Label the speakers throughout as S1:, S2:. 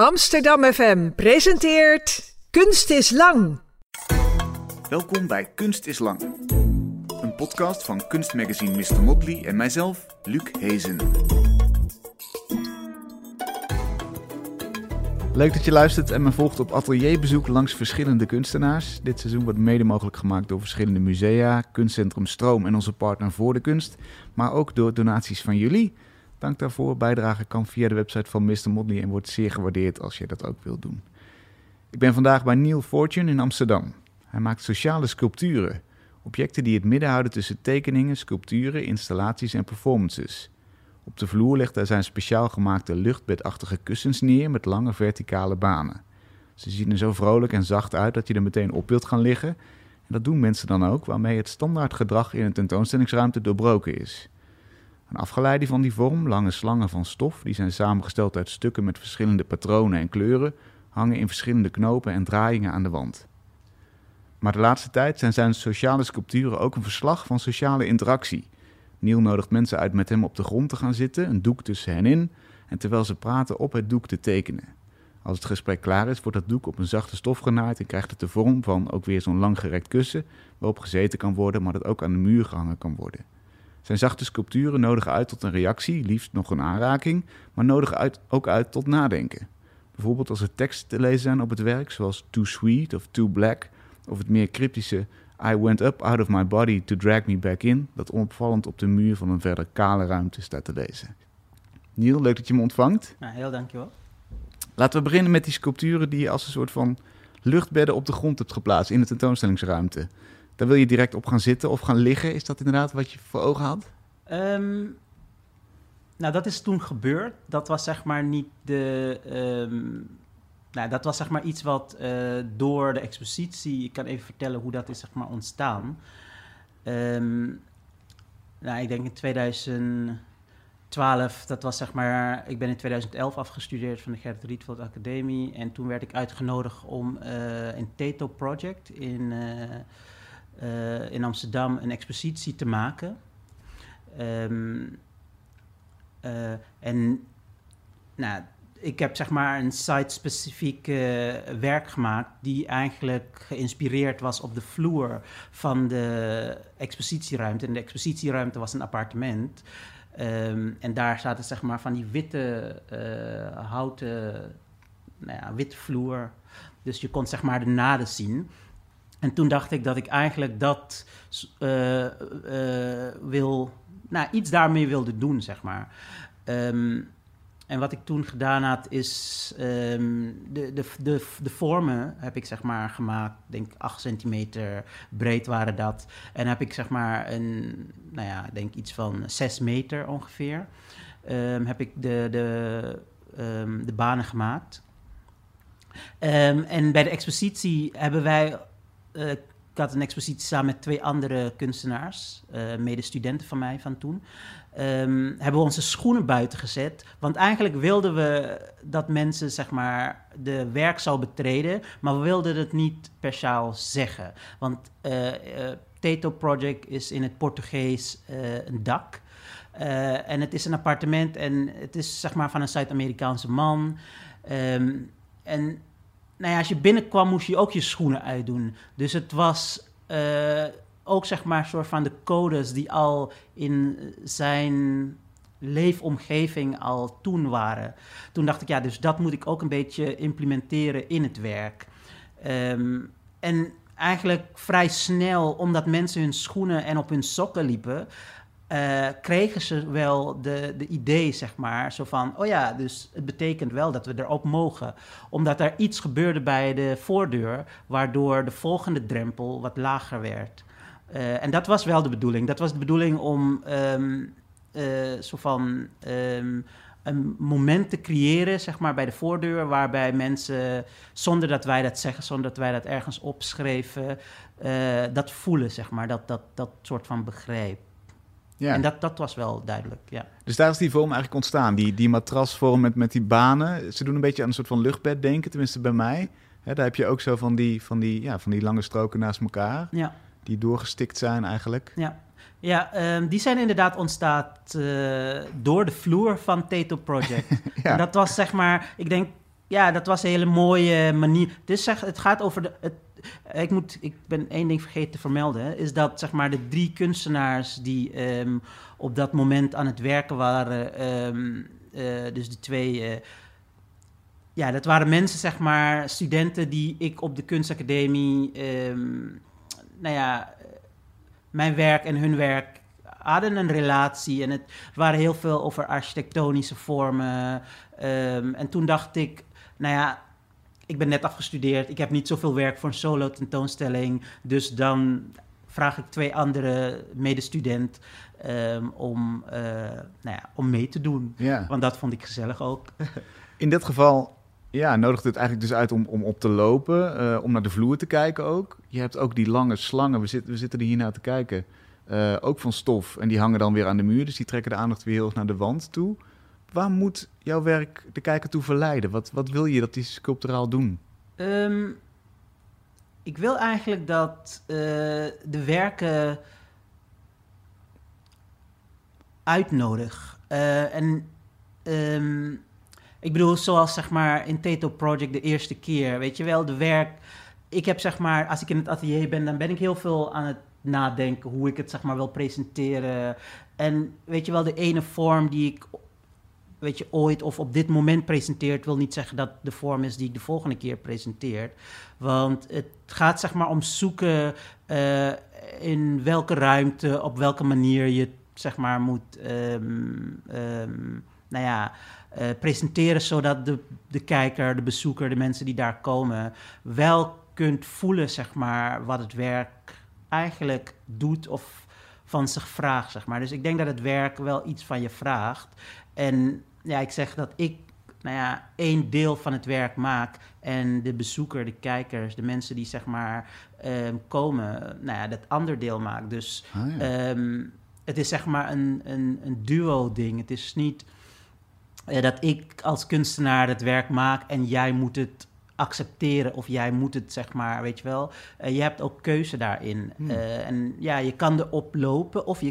S1: Amsterdam FM presenteert Kunst is Lang.
S2: Welkom bij Kunst is Lang. Een podcast van kunstmagazine Mr. Motley en mijzelf, Luc Hezen. Leuk dat je luistert en me volgt op atelierbezoek langs verschillende kunstenaars. Dit seizoen wordt mede mogelijk gemaakt door verschillende musea, kunstcentrum Stroom en onze partner Voor de Kunst, maar ook door donaties van jullie. Dank daarvoor. Bijdragen kan via de website van Mr. Motley en wordt zeer gewaardeerd als je dat ook wilt doen. Ik ben vandaag bij Neil Fortune in Amsterdam. Hij maakt sociale sculpturen. Objecten die het midden houden tussen tekeningen, sculpturen, installaties en performances. Op de vloer legt hij zijn speciaal gemaakte luchtbedachtige kussens neer met lange verticale banen. Ze zien er zo vrolijk en zacht uit dat je er meteen op wilt gaan liggen. En dat doen mensen dan ook, waarmee het standaard gedrag in een tentoonstellingsruimte doorbroken is. Een afgeleide van die vorm, lange slangen van stof, die zijn samengesteld uit stukken met verschillende patronen en kleuren, hangen in verschillende knopen en draaiingen aan de wand. Maar de laatste tijd zijn zijn sociale sculpturen ook een verslag van sociale interactie. Neil nodigt mensen uit met hem op de grond te gaan zitten, een doek tussen hen in, en terwijl ze praten op het doek te tekenen. Als het gesprek klaar is, wordt dat doek op een zachte stof genaaid en krijgt het de vorm van ook weer zo'n langgerekt kussen, waarop gezeten kan worden, maar dat ook aan de muur gehangen kan worden. Zijn zachte sculpturen nodigen uit tot een reactie, liefst nog een aanraking, maar nodigen ook uit tot nadenken. Bijvoorbeeld als er teksten te lezen zijn op het werk, zoals too sweet of too black, of het meer cryptische I went up out of my body to drag me back in, dat onopvallend op de muur van een verder kale ruimte staat te lezen. Neil, leuk dat je me ontvangt.
S3: Nou, heel dankjewel.
S2: Laten we beginnen met die sculpturen die je als een soort van luchtbedden op de grond hebt geplaatst in de tentoonstellingsruimte. Daar wil je direct op gaan zitten of gaan liggen. Is dat inderdaad wat je voor ogen had?
S3: Nou, dat is toen gebeurd. Dat was zeg maar niet dat was zeg maar iets wat door de expositie... Ik kan even vertellen hoe dat is zeg maar ontstaan. Ik denk in 2012, dat was zeg maar... Ik ben in 2011 afgestudeerd van de Gerrit Rietveld Academie. En toen werd ik uitgenodigd om in Tato Project in Amsterdam een expositie te maken. Ik heb zeg maar een site-specifiek werk gemaakt die eigenlijk geïnspireerd was op de vloer van de expositieruimte. En de expositieruimte was een appartement. En daar zaten zeg maar van die witte houten, witte vloer. Dus je kon zeg maar de naden zien. En toen dacht ik dat ik eigenlijk dat iets daarmee wilde doen, zeg maar. En wat ik toen gedaan had, is de vormen heb ik zeg maar gemaakt. Ik denk 8 centimeter breed waren dat. En heb ik zeg maar denk iets van 6 meter ongeveer. Heb ik de banen gemaakt. En bij de expositie hebben wij... Ik had een expositie samen met 2 andere kunstenaars, medestudenten van mij van toen. Hebben we onze schoenen buiten gezet. Want eigenlijk wilden we dat mensen zeg maar de werk zou betreden, maar we wilden het niet per se zeggen. Want Tato Project is in het Portugees een dak. En het is een appartement en het is zeg maar van een Zuid-Amerikaanse man. Als je binnenkwam, moest je ook je schoenen uitdoen. Dus het was ook zeg maar een soort van de codes die al in zijn leefomgeving al toen waren. Toen dacht ik, dus dat moet ik ook een beetje implementeren in het werk. En eigenlijk vrij snel, omdat mensen hun schoenen en op hun sokken liepen... kregen ze wel de idee, zeg maar, zo van... dus het betekent wel dat we erop mogen. Omdat er iets gebeurde bij de voordeur... waardoor de volgende drempel wat lager werd. En dat was wel de bedoeling. Dat was de bedoeling om een moment te creëren, zeg maar, bij de voordeur... waarbij mensen, zonder dat wij dat zeggen, zonder dat wij dat ergens opschreven... dat voelen, zeg maar, dat soort van begrijp. Ja. En dat was wel duidelijk, ja.
S2: Dus daar is die vorm eigenlijk ontstaan, die matrasvorm met die banen. Ze doen een beetje aan een soort van luchtbed denken, tenminste bij mij. Daar heb je ook zo van die lange stroken naast elkaar, die doorgestikt zijn eigenlijk.
S3: Ja, die zijn inderdaad ontstaan door de vloer van Tato Project. En dat was zeg maar, ik denk ja, dat was een hele mooie manier. Het gaat over ik ben één ding vergeten te vermelden. Is dat zeg maar de 3 kunstenaars die op dat moment aan het werken waren. Dus de 2... ja, dat waren mensen, zeg maar, studenten die ik op de kunstacademie... mijn werk en hun werk hadden een relatie. En het waren heel veel over architectonische vormen. En toen dacht ik, ik ben net afgestudeerd. Ik heb niet zoveel werk voor een solo tentoonstelling. Dus dan vraag ik 2 andere medestudenten om mee te doen.
S2: Ja.
S3: Want dat vond ik gezellig ook.
S2: In dit geval nodigt het eigenlijk dus uit om op te lopen, om naar de vloer te kijken ook. Je hebt ook die lange slangen, we zitten er hier naar te kijken, ook van stof. En die hangen dan weer aan de muur, dus die trekken de aandacht weer heel erg naar de wand toe. Waar moet jouw werk de kijker toe verleiden? Wat wil je dat die sculpturaal doen?
S3: Ik wil eigenlijk dat de werken uitnodig. Ik bedoel, zoals zeg maar in Tato Project de eerste keer, weet je wel, de werk. Ik heb zeg maar, als ik in het atelier ben, dan ben ik heel veel aan het nadenken hoe ik het zeg maar wil presenteren. En weet je wel, de ene vorm die ik ooit of op dit moment presenteert, wil niet zeggen dat de vorm is die ik de volgende keer presenteer. Want het gaat zeg maar om zoeken in welke ruimte, op welke manier je het zeg maar moet presenteren, zodat de kijker, de bezoeker, de mensen die daar komen, wel kunt voelen zeg maar wat het werk eigenlijk doet of van zich vraagt, zeg maar. Dus ik denk dat het werk wel iets van je vraagt. En ja, ik zeg dat ik één deel van het werk maak en de bezoeker, de kijkers, de mensen die zeg maar komen, dat ander deel maakt. Dus het is zeg maar een duo-ding. Het is niet dat ik als kunstenaar het werk maak en jij moet het accepteren of jij moet het zeg maar, weet je wel. Je hebt ook keuze daarin. En ja, je kan erop lopen of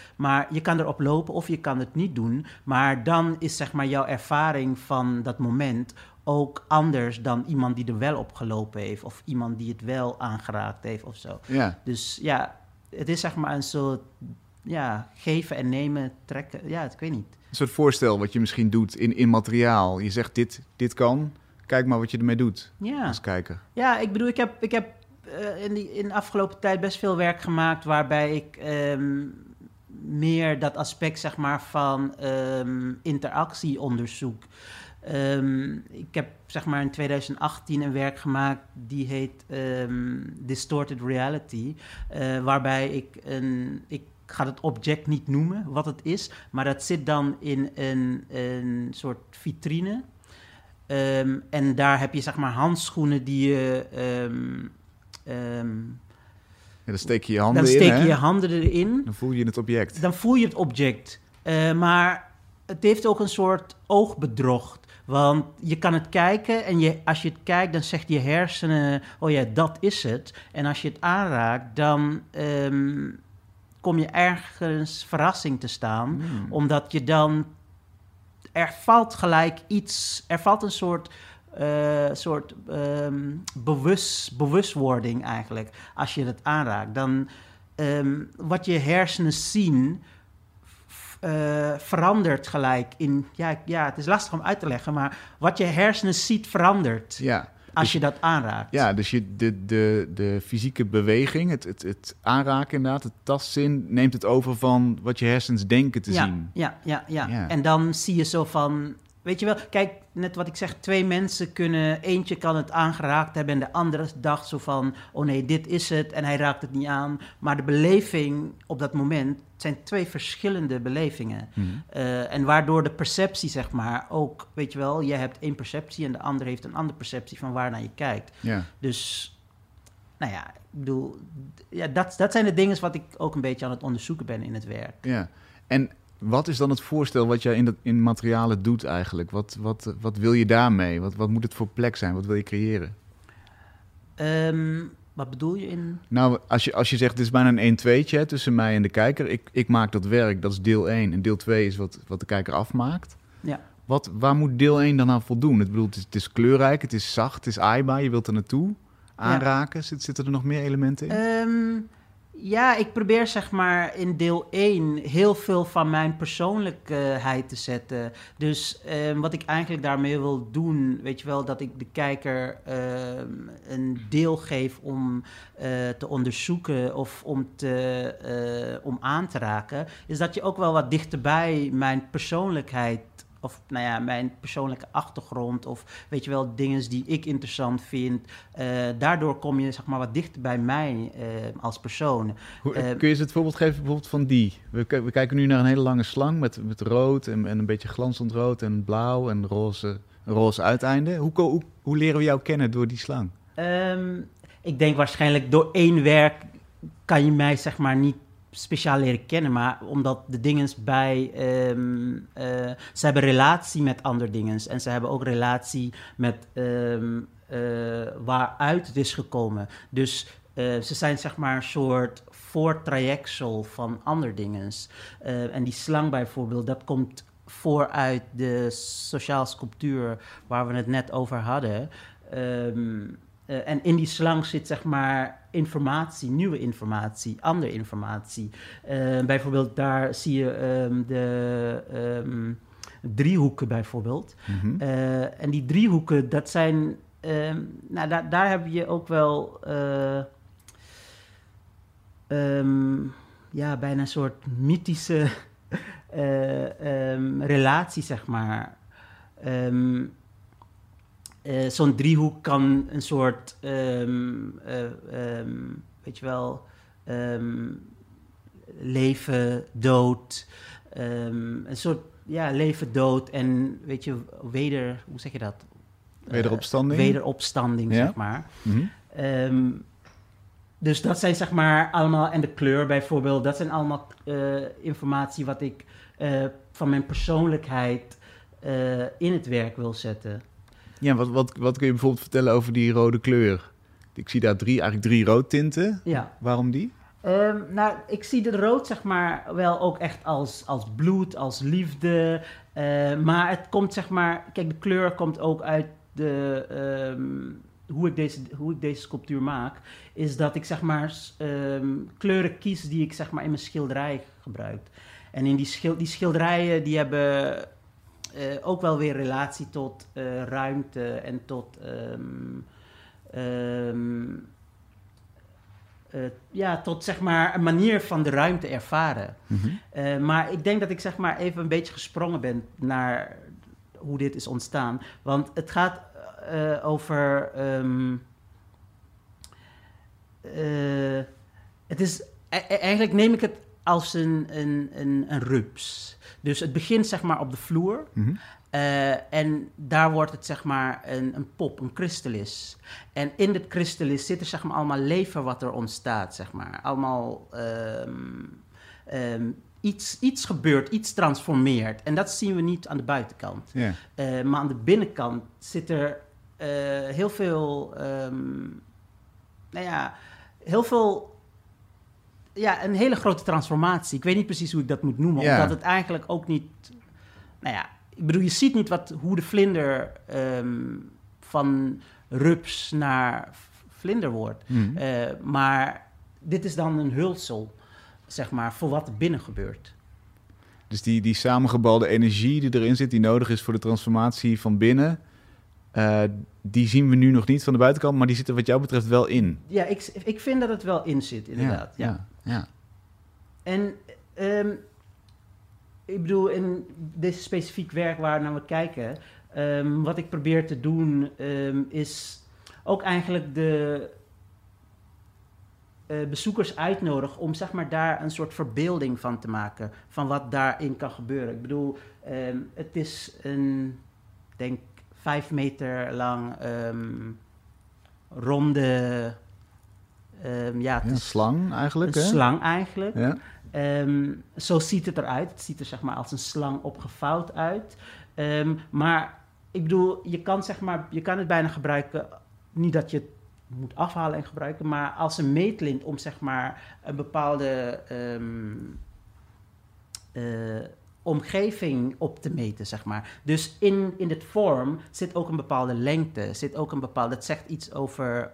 S3: je kan het niet doen. Maar dan is zeg maar jouw ervaring van dat moment ook anders dan iemand die er wel op gelopen heeft of iemand die het wel aangeraakt heeft of zo.
S2: Ja.
S3: Dus ja, het is zeg maar een soort geven en nemen, trekken. Ja, ik weet niet.
S2: Een soort voorstel wat je misschien doet in materiaal. Je zegt dit kan, kijk maar wat je ermee doet als kijker.
S3: Ja, ik bedoel, ik heb in de afgelopen tijd best veel werk gemaakt waarbij ik meer dat aspect zeg maar van interactie onderzoek. Ik heb zeg maar in 2018 een werk gemaakt die heet Distorted Reality, waarbij ik ga het object niet noemen wat het is, maar dat zit dan in een soort vitrine. En daar heb je zeg maar handschoenen die je...
S2: dan steek je je handen
S3: dan
S2: in,
S3: steek je je handen erin.
S2: Dan voel je het object.
S3: Dan voel je het object. Maar het heeft ook een soort oogbedrog. Want je kan het kijken en als je het kijkt, dan zegt je hersenen, oh ja, dat is het. En als je het aanraakt, dan kom je ergens verrassing te staan. Omdat je dan... Er valt gelijk iets... Er valt een soort bewustwording eigenlijk, als je het aanraakt. Dan wat je hersenen zien... verandert gelijk in... Ja, het is lastig om uit te leggen, maar wat je hersenen ziet verandert.
S2: Ja.
S3: Als je dat aanraakt.
S2: Ja, dus de fysieke beweging, het aanraken inderdaad, het tastzin, neemt het over van wat je hersens denken te zien.
S3: Ja. En dan zie je zo van... Weet je wel, kijk, net wat ik zeg, 2 mensen kunnen... Eentje kan het aangeraakt hebben en de andere dacht zo van... Oh nee, dit is het en hij raakt het niet aan. Maar de beleving op dat moment zijn 2 verschillende belevingen. En waardoor de perceptie, zeg maar, ook... Weet je wel, jij hebt 1 perceptie en de ander heeft een andere perceptie van waarnaar je kijkt. Ja. Dus, ik bedoel... Ja, dat zijn de dingen wat ik ook een beetje aan het onderzoeken ben in het werk. Ja,
S2: en... Wat is dan het voorstel wat jij in materialen doet eigenlijk? Wat wil je daarmee? Wat moet het voor plek zijn? Wat wil je creëren?
S3: Wat bedoel je in...
S2: Nou, als je zegt, het is bijna een 1-2'tje tussen mij en de kijker. Ik maak dat werk, dat is deel 1. En deel 2 is wat de kijker afmaakt.
S3: Ja.
S2: Waar moet deel 1 dan aan voldoen? Het is kleurrijk, het is zacht, het is aaibaar, je wilt er naartoe aanraken. Zitten er nog meer elementen in?
S3: Ja, ik probeer zeg maar in deel 1 heel veel van mijn persoonlijkheid te zetten. Dus wat ik eigenlijk daarmee wil doen, weet je wel, dat ik de kijker een deel geef om te onderzoeken of om aan te raken, is dat je ook wel wat dichterbij mijn persoonlijkheid of nou ja, mijn persoonlijke achtergrond of weet je wel, dingen die ik interessant vind. Daardoor kom je zeg maar wat dichter bij mij als persoon.
S2: Kun je eens het voorbeeld geven bijvoorbeeld van die? We kijken nu naar een hele lange slang met rood en een beetje glanzend rood en blauw en roze uiteinde. Hoe leren we jou kennen door die slang?
S3: Ik denk waarschijnlijk door één werk kan je mij zeg maar niet speciaal leren kennen, maar omdat de dinges bij... ze hebben relatie met andere dinges en ze hebben ook relatie met waaruit het is gekomen. Dus ze zijn zeg maar een soort voortrajectsel van andere dinges. En die slang bijvoorbeeld, dat komt vooruit de sociaal sculptuur waar we het net over hadden. En in die slang zit zeg maar informatie, nieuwe informatie, andere informatie. Bijvoorbeeld daar zie je de driehoeken bijvoorbeeld. Mm-hmm. En die driehoeken, dat zijn... daar heb je ook wel... bijna een soort mythische relatie, zeg maar. Zo'n driehoek kan een soort, weet je wel, leven, dood, een soort, leven, dood en, weet je, hoe zeg je dat?
S2: Wederopstanding?
S3: Wederopstanding, zeg maar. Mm-hmm. Dus dat zijn, zeg maar, allemaal, en de kleur bijvoorbeeld, dat zijn allemaal informatie wat ik van mijn persoonlijkheid in het werk wil zetten.
S2: Ja, wat kun je bijvoorbeeld vertellen over die rode kleur? Ik zie daar drie roodtinten. Ja. Waarom die?
S3: Ik zie de rood zeg maar wel ook echt als bloed, als liefde. Maar het komt zeg maar... Kijk, de kleur komt ook uit de... hoe ik deze sculptuur maak, is dat ik zeg maar kleuren kies die ik zeg maar in mijn schilderij gebruik. En in die schilderijen die hebben... ook wel weer relatie tot ruimte en tot tot zeg maar een manier van de ruimte ervaren. Mm-hmm. Maar ik denk dat ik zeg maar even een beetje gesprongen ben naar hoe dit is ontstaan. Want het gaat over... het is... Eigenlijk neem ik het als een rups. Dus het begint zeg maar op de vloer. Mm-hmm. En daar wordt het zeg maar een pop, een kristallis. En in dit kristallis zit er zeg maar allemaal leven wat er ontstaat, zeg maar. Allemaal iets gebeurt, iets transformeert. En dat zien we niet aan de buitenkant. Yeah. Maar aan de binnenkant zit er heel veel... heel veel... Ja, een hele grote transformatie. Ik weet niet precies hoe ik dat moet noemen, omdat het eigenlijk ook niet... ik bedoel, je ziet niet hoe de vlinder van rups naar vlinder wordt. Mm. Maar dit is dan een hulsel, zeg maar, voor wat er binnen gebeurt.
S2: Dus die samengebalde energie die erin zit, die nodig is voor de transformatie van binnen... die zien we nu nog niet van de buitenkant, maar die zit er wat jou betreft wel in.
S3: Ja, ik vind dat het wel in zit, inderdaad. Ja. En ik bedoel, in dit specifiek werk waar naar we kijken... wat ik probeer te doen is ook eigenlijk de bezoekers uitnodigen... om zeg maar daar een soort verbeelding van te maken... van wat daarin kan gebeuren. Ik bedoel, het is een, denk 5 meter lang ronde...
S2: een slang eigenlijk,
S3: een slang eigenlijk. Ja. Zo ziet het eruit. Het ziet er zeg maar als een slang opgevouwd uit. Maar ik bedoel, je kan het bijna gebruiken... niet dat je het moet afhalen en gebruiken... maar als een meetlint om zeg maar een bepaalde... omgeving op te meten, zeg maar. Dus in dit vorm zit ook een bepaalde lengte, zit ook een bepaalde... Het zegt iets over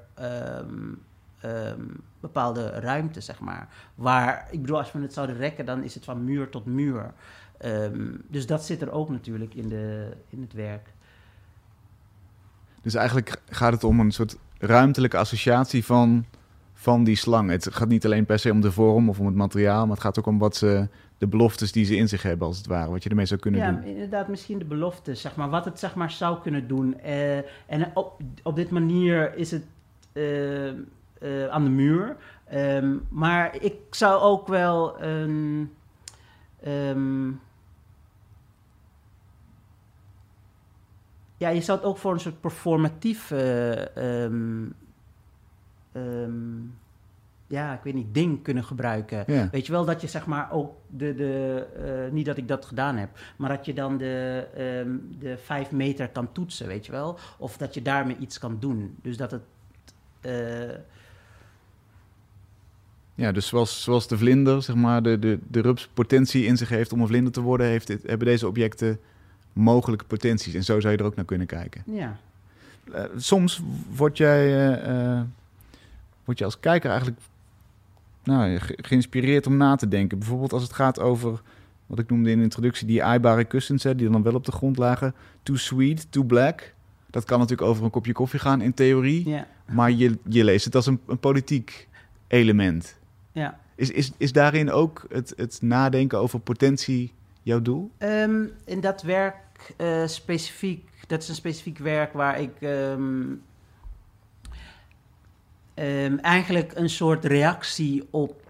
S3: bepaalde ruimte, zeg maar. Waar, ik bedoel, als we het zouden rekken, dan is het van muur tot muur. Dus dat zit er ook natuurlijk in het werk.
S2: Dus eigenlijk gaat het om een soort ruimtelijke associatie van die slang. Het gaat niet alleen per se om de vorm of om het materiaal, maar het gaat ook om de beloftes die ze in zich hebben, als het ware. Wat je ermee zou kunnen doen.
S3: Ja, inderdaad, misschien de beloftes, zeg maar. Wat het, zeg maar, zou kunnen doen. En op dit manier is het aan de muur. Maar ik zou ook wel... ja, je zou het ook voor een soort performatief... ja, ik weet niet, ding kunnen gebruiken.
S2: Ja.
S3: Weet je wel, dat je zeg maar ook niet dat ik dat gedaan heb, maar dat je dan de 5 meter kan toetsen, weet je wel. Of dat je daarmee iets kan doen. Dus dat het...
S2: Ja, dus zoals de vlinder, zeg maar, de rups potentie in zich heeft om een vlinder te worden, hebben deze objecten mogelijke potenties. En zo zou je er ook naar kunnen kijken.
S3: Ja.
S2: Soms word je als kijker eigenlijk geïnspireerd om na te denken. Bijvoorbeeld als het gaat over, wat ik noemde in de introductie, die aaibare kussens, die dan wel op de grond lagen. Too sweet, too black. Dat kan natuurlijk over een kopje koffie gaan in theorie.
S3: Ja.
S2: Maar je leest het als een politiek element.
S3: Ja.
S2: Is daarin ook het nadenken over potentie jouw doel?
S3: In dat werk specifiek, dat is een specifiek werk waar ik eigenlijk een soort reactie op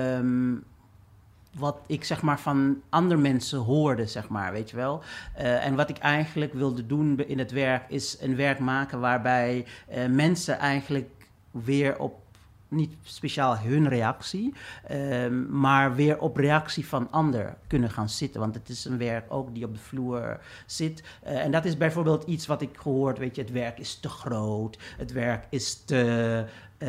S3: wat ik zeg maar van andere mensen hoorde, zeg maar, weet je wel. En wat ik eigenlijk wilde doen in het werk is een werk maken waarbij mensen eigenlijk weer op niet speciaal hun reactie, maar weer op reactie van ander kunnen gaan zitten. Want het is een werk ook die op de vloer zit. En dat is bijvoorbeeld iets wat ik gehoord, weet je, het werk is te groot, het werk is te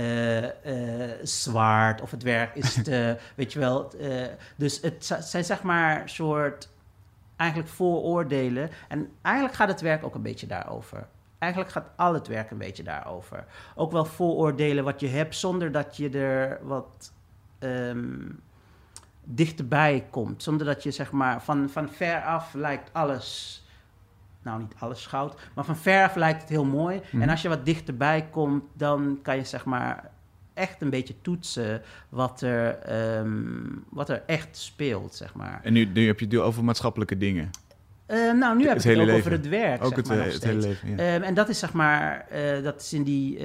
S3: zwaard, of het werk is te, weet je wel. Dus het zijn zeg maar soort eigenlijk vooroordelen. En eigenlijk gaat het werk ook een beetje daarover. Eigenlijk gaat al het werk een beetje daarover. Ook wel vooroordelen wat je hebt, zonder dat je er wat dichterbij komt. Zonder dat je zeg maar van ver af lijkt alles... Nou, niet alles goud, maar van ver af lijkt het heel mooi. Mm. En als je wat dichterbij komt, dan kan je zeg maar echt een beetje toetsen wat er echt speelt, zeg maar.
S2: En nu heb je het over maatschappelijke dingen.
S3: Nou, nu heb ik het ook over het werk,
S2: ook
S3: zeg maar,
S2: het hele leven, ja.
S3: En dat is zeg maar, dat is in die...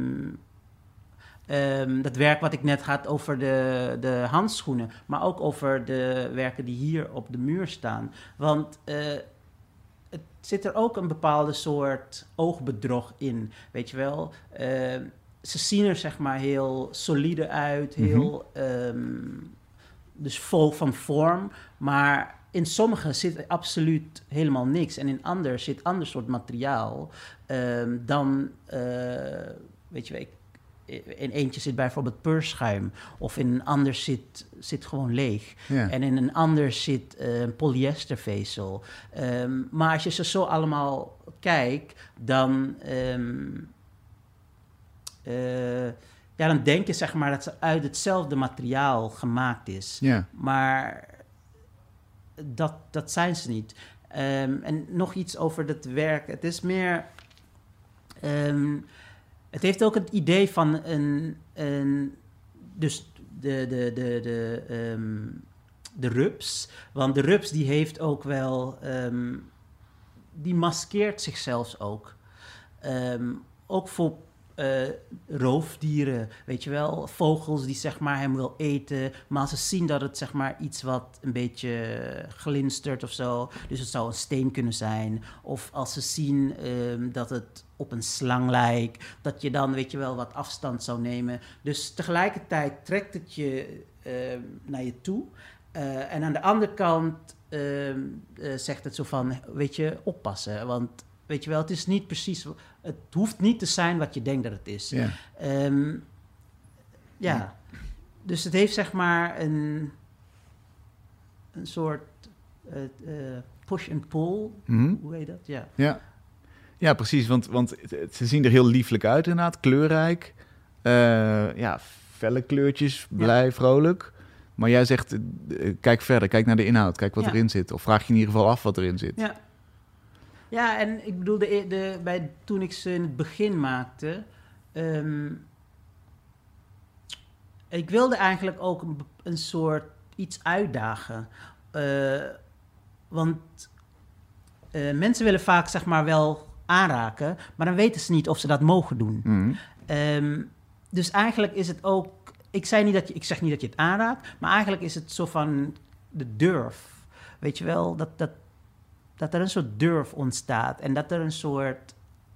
S3: dat werk wat ik net had over de handschoenen, maar ook over de werken die hier op de muur staan. Want het zit er ook een bepaalde soort oogbedrog in, weet je wel. Ze zien er zeg maar heel solide uit, heel dus vol van vorm, maar in sommige zit absoluut helemaal niks. En in ander zit ander soort materiaal dan, weet je wel, in eentje zit bijvoorbeeld peurschuim, of in een ander zit gewoon leeg. Ja. En in een ander zit polyestervezel. Maar als je ze zo allemaal kijkt, dan dan denk je zeg maar dat ze uit hetzelfde materiaal gemaakt is. Ja. Maar dat zijn ze niet. En nog iets over dat werk. Het is meer... het heeft ook het idee van dus de rups. Want de rups die heeft ook wel... die maskeert zichzelf ook. Ook voor roofdieren, weet je wel. Vogels die zeg maar hem wil eten. Maar als ze zien dat het zeg maar iets wat een beetje glinstert of zo. Dus het zou een steen kunnen zijn. Of als ze zien dat het op een slang lijkt, dat je dan, weet je wel, wat afstand zou nemen. Dus tegelijkertijd trekt het je naar je toe. En aan de andere kant zegt het zo van, weet je, oppassen. Want, weet je wel, het is niet precies... Het hoeft niet te zijn wat je denkt dat het is. Ja. Dus het heeft zeg maar een soort push and pull.
S2: Mhm.
S3: Hoe heet dat? Ja.
S2: Ja, precies. Want ze zien er heel lieflijk uit inderdaad. Kleurrijk. Felle kleurtjes. Blij, vrolijk. Maar jij zegt, kijk verder. Kijk naar de inhoud. Kijk wat erin zit. Of vraag je in ieder geval af wat erin zit.
S3: Ja. Ja, en ik bedoel, toen ik ze in het begin maakte... ik wilde eigenlijk ook een soort iets uitdagen. Want mensen willen vaak, zeg maar, wel aanraken... maar dan weten ze niet of ze dat mogen doen.
S2: Mm.
S3: Dus eigenlijk is het ook... Ik zeg niet dat je het aanraakt... maar eigenlijk is het zo van de durf. Weet je wel, dat er een soort durf ontstaat... en dat er een soort...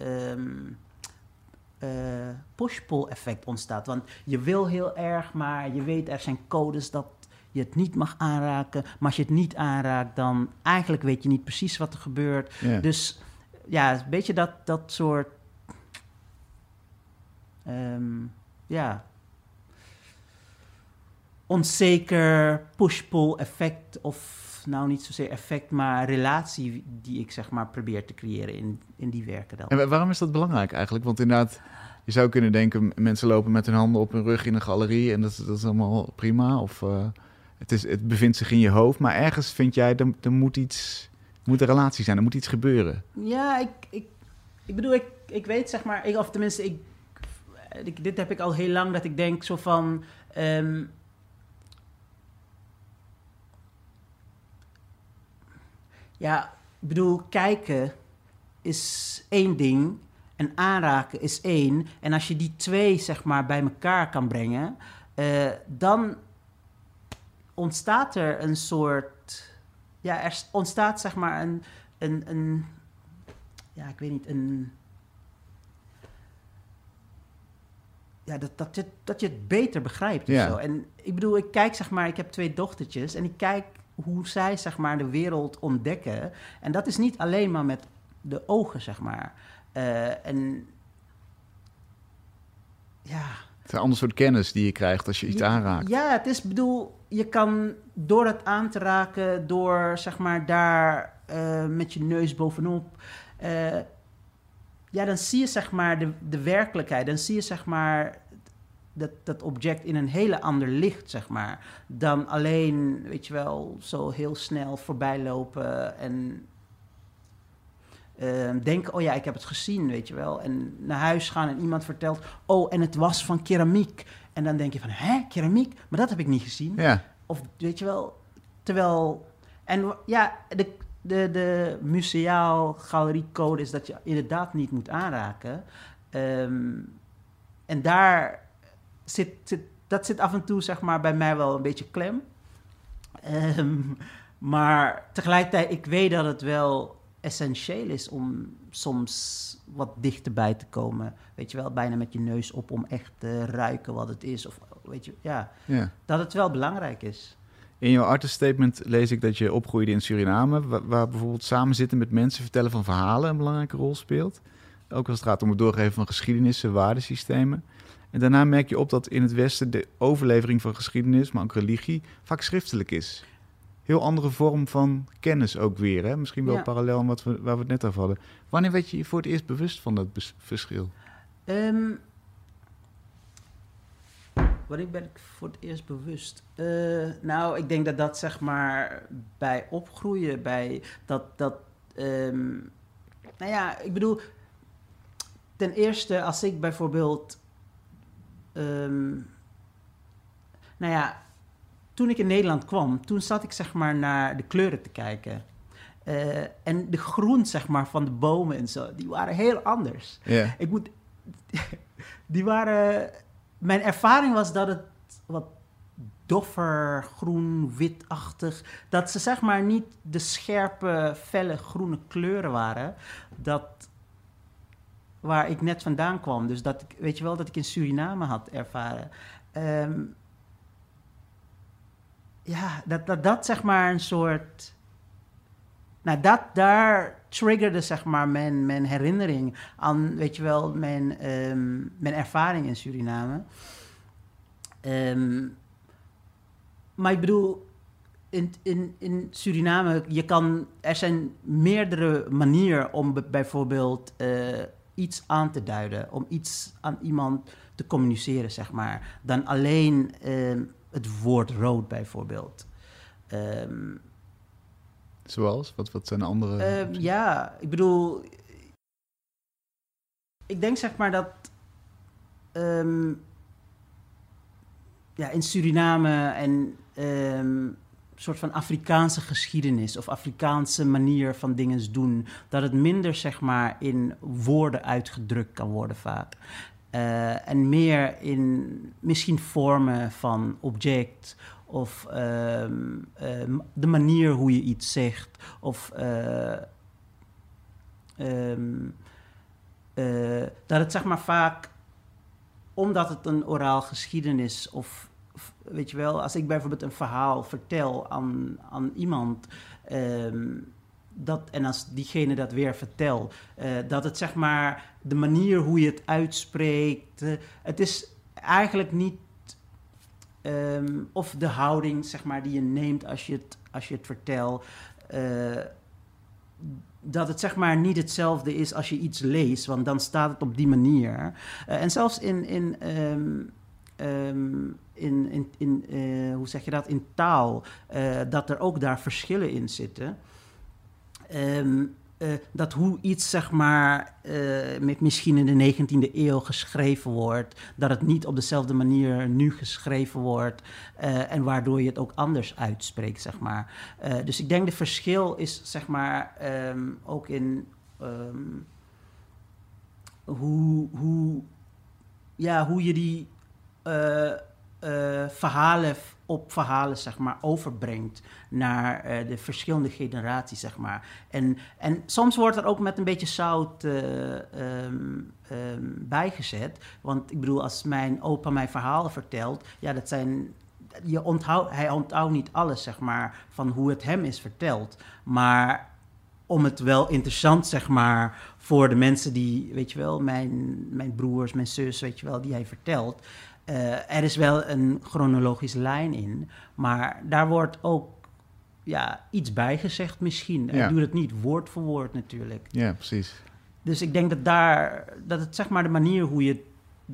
S3: push-pull effect ontstaat. Want je wil heel erg, maar je weet er zijn codes dat je het niet mag aanraken. Maar als je het niet aanraakt, dan eigenlijk weet je niet precies wat er gebeurt.
S2: Yeah.
S3: Dus ja, een beetje dat soort... onzeker push-pull effect of... Nou, niet zozeer effect, maar relatie die ik, zeg maar, probeer te creëren in die werken dan.
S2: En waarom is dat belangrijk eigenlijk? Want inderdaad, je zou kunnen denken... mensen lopen met hun handen op hun rug in een galerie... en dat is allemaal prima. Of het bevindt zich in je hoofd. Maar ergens vind jij, er moet een relatie zijn. Er moet iets gebeuren.
S3: Ja, ik bedoel, ik weet, zeg maar... of tenminste, dit heb ik al heel lang... dat ik denk zo van... ja, ik bedoel, kijken is één ding en aanraken is één. En als je die twee, zeg maar, bij elkaar kan brengen... dan ontstaat er een soort... Ja, er ontstaat, zeg maar, een ja, ik weet niet, een... Ja, dat je het beter begrijpt of zo. En ik bedoel, ik kijk, zeg maar, ik heb 2 dochtertjes... en ik kijk hoe zij, zeg maar, de wereld ontdekken. En dat is niet alleen maar met de ogen, zeg maar. En ja...
S2: Het is een ander soort kennis die je krijgt als je iets aanraakt.
S3: Ja, het is, bedoel, je kan door het aan te raken... door, zeg maar, daar met je neus bovenop... ja, dan zie je, zeg maar, de werkelijkheid. Dan zie je, zeg maar... Dat object in een hele ander licht, zeg maar... dan alleen, weet je wel, zo heel snel voorbij lopen... en denken, oh ja, ik heb het gezien, weet je wel. En naar huis gaan en iemand vertelt... oh, en het was van keramiek. En dan denk je van, keramiek? Maar dat heb ik niet gezien.
S2: Ja.
S3: Of, weet je wel, terwijl... En ja, de museaal galeriecode is dat je inderdaad niet moet aanraken. En daar... dat zit af en toe, zeg maar, bij mij wel een beetje klem. Maar tegelijkertijd, ik weet dat het wel essentieel is om soms wat dichterbij te komen. Weet je wel, bijna met je neus op om echt te ruiken wat het is. Of weet je, ja. Dat het wel belangrijk is.
S2: In jouw artist statement lees ik dat je opgroeide in Suriname... waar bijvoorbeeld samenzitten met mensen vertellen van verhalen een belangrijke rol speelt. Ook als het gaat om het doorgeven van geschiedenissen, waardesystemen. En daarna merk je op dat in het Westen de overlevering van geschiedenis, maar ook religie, vaak schriftelijk is. Heel andere vorm van kennis ook weer, hè? Misschien wel parallel aan waar we het net over hadden. Wanneer werd je voor het eerst bewust van dat verschil?
S3: Wanneer ben ik voor het eerst bewust? Nou, ik denk dat zeg maar bij opgroeien, bij nou ja, ik bedoel, ten eerste als ik bijvoorbeeld, nou ja, toen ik in Nederland kwam, toen zat ik zeg maar naar de kleuren te kijken. En de groen zeg maar van de bomen en zo, die waren heel anders.
S2: Yeah.
S3: Die waren... Mijn ervaring was dat het wat doffer, groen, witachtig... dat ze zeg maar niet de scherpe, felle groene kleuren waren... waar ik net vandaan kwam. Dus dat ik, weet je wel, dat ik in Suriname had ervaren. Ja, dat zeg maar een soort... Nou, daar triggerde zeg maar mijn herinnering aan, weet je wel, mijn ervaring in Suriname. Maar ik bedoel, in Suriname, er zijn meerdere manieren om bijvoorbeeld iets aan te duiden, om iets aan iemand te communiceren, zeg maar, dan alleen het woord rood bijvoorbeeld.
S2: Zoals? Wat zijn andere...
S3: Ja, ik bedoel... Ik denk zeg maar dat... in Suriname en soort van Afrikaanse geschiedenis of Afrikaanse manier van dingen doen, dat het minder zeg maar in woorden uitgedrukt kan worden vaak. En meer in misschien vormen van object of de manier hoe je iets zegt of dat het zeg maar vaak, omdat het een oraal geschiedenis of weet je wel, als ik bijvoorbeeld een verhaal vertel aan iemand en als diegene dat weer vertelt, dat het zeg maar de manier hoe je het uitspreekt, het is eigenlijk niet of de houding zeg maar die je neemt als je het vertelt, dat het zeg maar niet hetzelfde is als je iets leest, want dan staat het op die manier. En zelfs hoe zeg je dat, in taal, dat er ook daar verschillen in zitten. Dat hoe iets, zeg maar, misschien in de 19e eeuw geschreven wordt, dat het niet op dezelfde manier nu geschreven wordt, en waardoor je het ook anders uitspreekt, zeg maar. Dus ik denk de verschil is, zeg maar, ook in hoe je die verhalen, zeg maar, overbrengt naar de verschillende generaties, zeg maar. En soms wordt er ook met een beetje zout bijgezet. Want ik bedoel, als mijn opa mijn verhalen vertelt, ja, hij onthoudt niet alles, zeg maar, van hoe het hem is verteld. Maar om het wel interessant, zeg maar, voor de mensen die, weet je wel, mijn broers, mijn zus, weet je wel, die hij vertelt. Er is wel een chronologische lijn in, maar daar wordt ook iets bij gezegd misschien.
S2: Ja.
S3: Ik doe het niet woord voor woord natuurlijk.
S2: Ja, precies.
S3: Dus ik denk dat het zeg maar de manier hoe je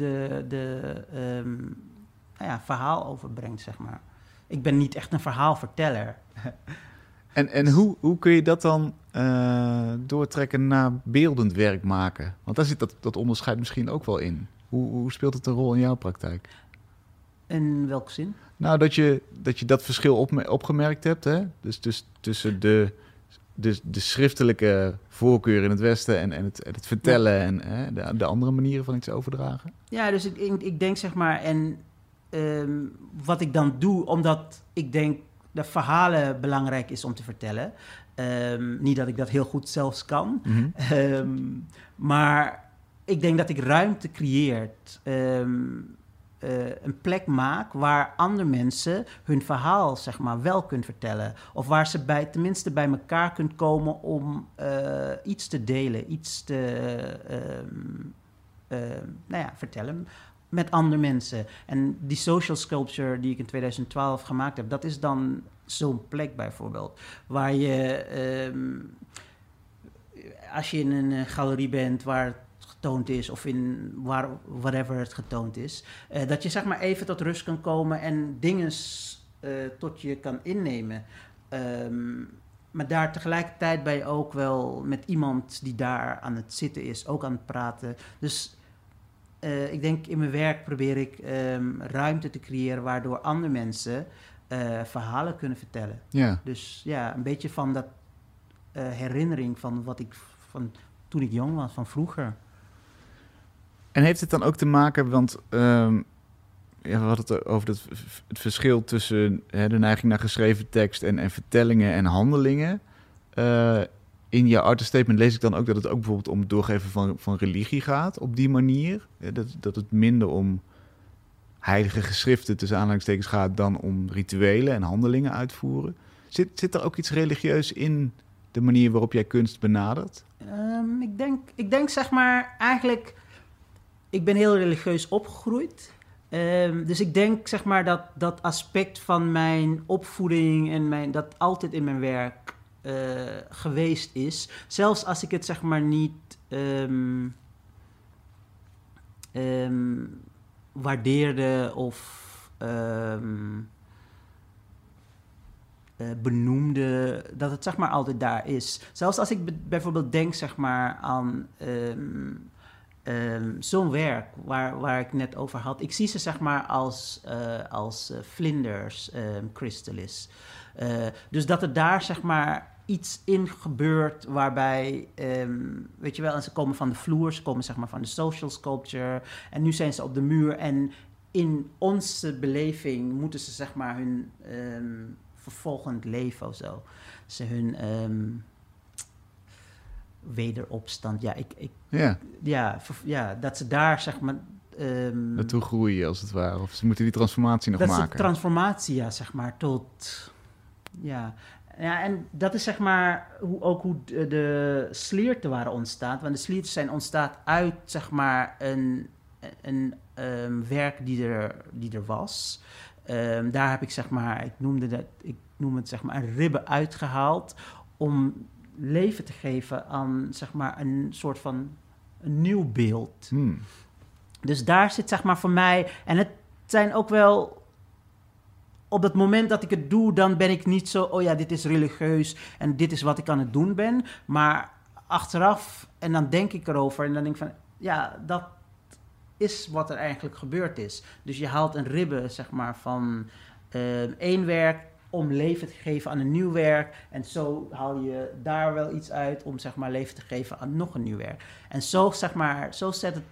S3: verhaal overbrengt, zeg maar. Ik ben niet echt een verhaalverteller.
S2: En hoe kun je dat dan doortrekken naar beeldend werk maken? Want daar zit dat onderscheid misschien ook wel in. Hoe speelt het een rol in jouw praktijk?
S3: In welke zin?
S2: Nou, dat je dat verschil opgemerkt hebt, hè? Dus tussen de schriftelijke voorkeur in het Westen en het vertellen en de andere manieren van iets overdragen.
S3: Ja, dus ik denk, zeg maar, en wat ik dan doe, omdat ik denk dat verhalen belangrijk is om te vertellen. Niet dat ik dat heel goed zelfs kan, maar ik denk dat ik ruimte creëert, een plek maak waar andere mensen hun verhaal, zeg maar, wel kunnen vertellen. Of waar ze tenminste bij elkaar kunnen komen om iets te delen, iets te vertellen met andere mensen. En die social sculpture die ik in 2012 gemaakt heb, dat is dan zo'n plek bijvoorbeeld, waar je, als je in een galerie bent waar het getoond is, of in whatever het getoond is, dat je, zeg maar, even tot rust kan komen en dingen tot je kan innemen. Maar daar tegelijkertijd ben je ook wel met iemand die daar aan het zitten is, ook aan het praten. Dus ik denk, in mijn werk probeer ik ruimte te creëren waardoor andere mensen verhalen kunnen vertellen.
S2: Ja.
S3: Dus ja, een beetje van dat herinnering van van toen ik jong was, van vroeger.
S2: En heeft het dan ook te maken, want we hadden het over het verschil tussen de neiging naar geschreven tekst en vertellingen en handelingen. In jouw artist statement lees ik dan ook dat het ook bijvoorbeeld om het doorgeven van religie gaat, op die manier. Dat het minder om heilige geschriften tussen aanhalingstekens gaat dan om rituelen en handelingen uitvoeren. Zit er ook iets religieus in de manier waarop jij kunst benadert?
S3: Ik denk, zeg maar, eigenlijk, ik ben heel religieus opgegroeid. Dus ik denk, zeg maar, dat aspect van mijn opvoeding en dat altijd in mijn werk geweest is. Zelfs als ik het, zeg maar, niet waardeerde of benoemde, dat het, zeg maar, altijd daar is. Zelfs als ik bijvoorbeeld denk, zeg maar, aan zo'n werk waar ik net over had. Ik zie ze, zeg maar, als vlinders, chrysalis. Dus dat er daar, zeg maar, iets in gebeurt waarbij, weet je wel, en ze komen van de vloer, ze komen, zeg maar, van de social sculpture en nu zijn ze op de muur en in onze beleving moeten ze, zeg maar, hun vervolgend leven of zo. Ze hun wederopstand. Ja, dat ze daar, zeg maar,
S2: naartoe groeien, als het ware. Of ze moeten die transformatie nog maken.
S3: Dat is de transformatie, ja, zeg maar, tot... Ja, en dat is, zeg maar, hoe de slierten waren ontstaan. Want de slierten zijn ontstaan uit, zeg maar, een werk die er was. Daar heb ik, zeg maar, ik noem het, zeg maar, een ribbe uitgehaald om leven te geven aan, zeg maar, een soort van een nieuw beeld. Dus daar zit, zeg maar, voor mij... En het zijn ook wel... Op het moment dat ik het doe, dan ben ik niet zo... Oh ja, dit is religieus en dit is wat ik aan het doen ben. Maar achteraf, en dan denk ik erover en dan denk ik van... Ja, dat is wat er eigenlijk gebeurd is. Dus je haalt een ribbe, zeg maar, van één werk om leven te geven aan een nieuw werk. En zo haal je daar wel iets uit om, zeg maar, leven te geven aan nog een nieuw werk. En zo, zeg maar, zo zet het...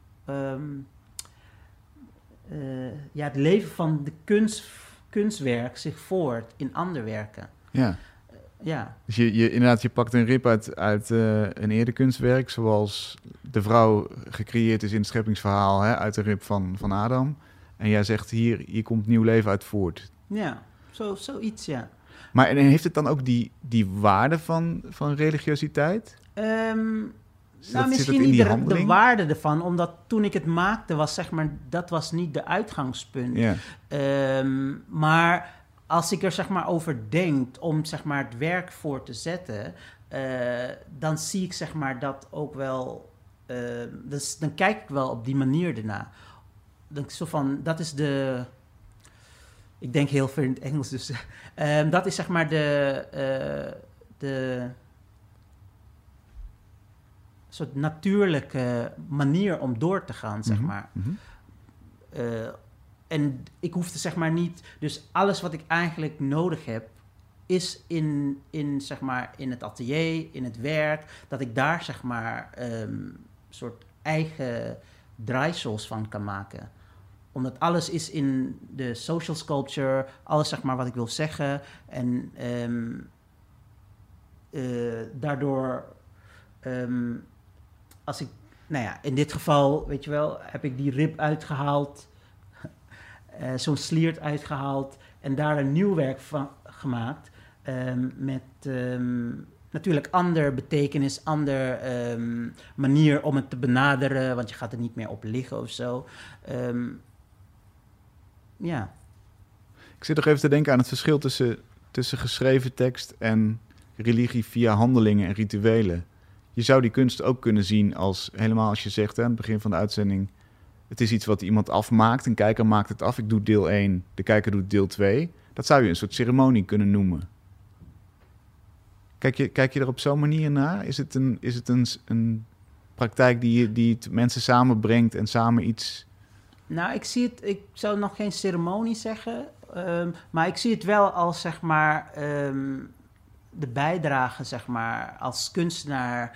S3: het leven van de kunstwerk zich voort in andere werken.
S2: Ja.
S3: Ja.
S2: Dus je pakt een rib uit een eerder kunstwerk, zoals de vrouw gecreëerd is in het scheppingsverhaal, hè, uit de rib van Adam. En jij zegt, hier komt nieuw leven uit voort.
S3: Ja, zoiets, ja.
S2: Maar en heeft het dan ook die waarde van religiositeit?
S3: Misschien niet de waarde ervan, omdat toen ik het maakte was, zeg maar, dat was niet de uitgangspunt.
S2: Yeah.
S3: Maar als ik er, zeg maar, over denk om, zeg maar, het werk voor te zetten, dan zie ik, zeg maar, dat ook wel. Dus dan kijk ik wel op die manier erna. Zo van, dat is de. Ik denk heel veel in het Engels, dus dat is, zeg maar, de soort natuurlijke manier om door te gaan, zeg maar.
S2: Mm-hmm.
S3: En ik hoefde, zeg maar, niet... Dus alles wat ik eigenlijk nodig heb, is zeg maar, in het atelier, in het werk, dat ik daar, zeg maar, soort eigen draaisels van kan maken. Omdat alles is in de social sculpture, alles, zeg maar, wat ik wil zeggen. En daardoor... als ik, nou ja, in dit geval, weet je wel, heb ik die rib uitgehaald, zo'n sliert uitgehaald en daar een nieuw werk van gemaakt. Met natuurlijk ander betekenis, ander manier om het te benaderen, want je gaat er niet meer op liggen of zo. Ja.
S2: Ik zit nog even te denken aan het verschil tussen geschreven tekst en religie via handelingen en rituelen. Je zou die kunst ook kunnen zien als, helemaal als je zegt, hè, aan het begin van de uitzending, het is iets wat iemand afmaakt, een kijker maakt het af, ik doe deel 1, de kijker doet deel 2. Dat zou je een soort ceremonie kunnen noemen. Kijk je er op zo'n manier naar? Is het een praktijk die het mensen samenbrengt en samen iets...
S3: Nou, ik zou nog geen ceremonie zeggen, maar ik zie het wel als, zeg maar, de bijdrage, zeg maar, als kunstenaar.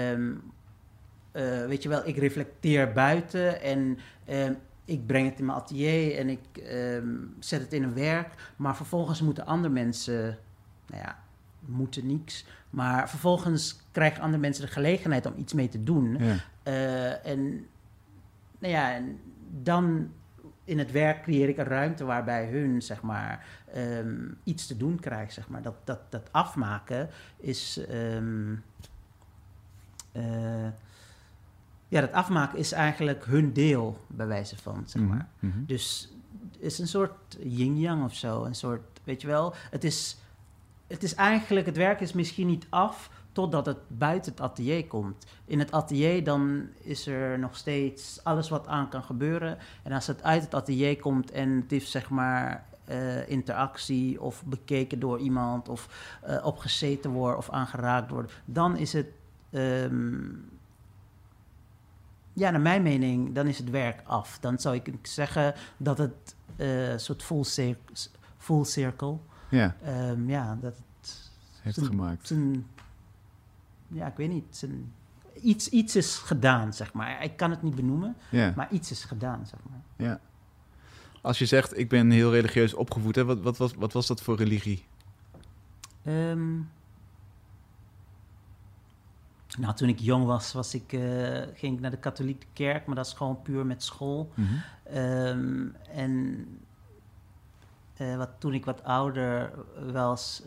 S3: Weet je wel, ik reflecteer buiten en ik breng het in mijn atelier en ik zet het in een werk, maar vervolgens moeten andere mensen, nou ja, moeten niks, maar vervolgens krijgen andere mensen de gelegenheid om iets mee te doen.
S2: Ja.
S3: En nou ja, en dan in het werk creëer ik een ruimte waarbij hun, zeg maar, iets te doen krijgt, zeg maar. Dat afmaken is Ja, dat afmaken is eigenlijk hun deel, bij wijze van, zeg maar.
S2: Mhm.
S3: Dus het is een soort yin-yang of zo. Een soort, weet je wel, het is eigenlijk, het werk is misschien niet af totdat het buiten het atelier komt. In het atelier dan is er nog steeds alles wat aan kan gebeuren. En als het uit het atelier komt en het heeft zeg maar interactie of bekeken door iemand of opgezeten wordt of aangeraakt wordt, dan is het, naar mijn mening, dan is het werk af. Dan zou ik zeggen dat het een soort full circle, dat het
S2: heeft gemaakt.
S3: Ik weet niet, iets is gedaan, zeg maar. Ik kan het niet benoemen, maar iets is gedaan, zeg maar.
S2: Ja. Als je zegt, ik ben heel religieus opgevoed, hè, wat was dat voor religie?
S3: Toen ik jong was, ging ik naar de katholieke kerk, maar dat is gewoon puur met school.
S2: Mm-hmm.
S3: Toen ik wat ouder was,